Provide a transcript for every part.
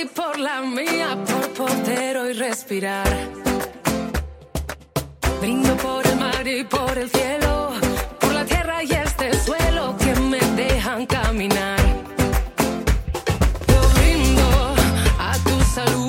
y por la mía, por poder hoy respirar. Brindo por el mar y por el cielo, por la tierra y este suelo que me dejan caminar. Yo brindo a tu salud.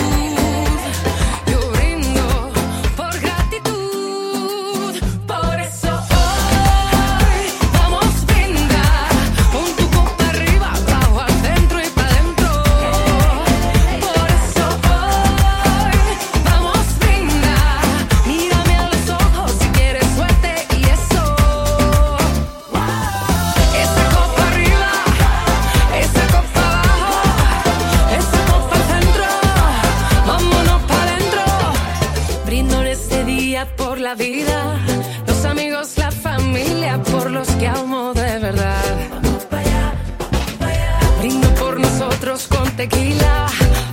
Por la vida, los amigos, la familia, por los que amo de verdad. Vamos pa' allá, vamos pa' allá. Brindo por nosotros con tequila,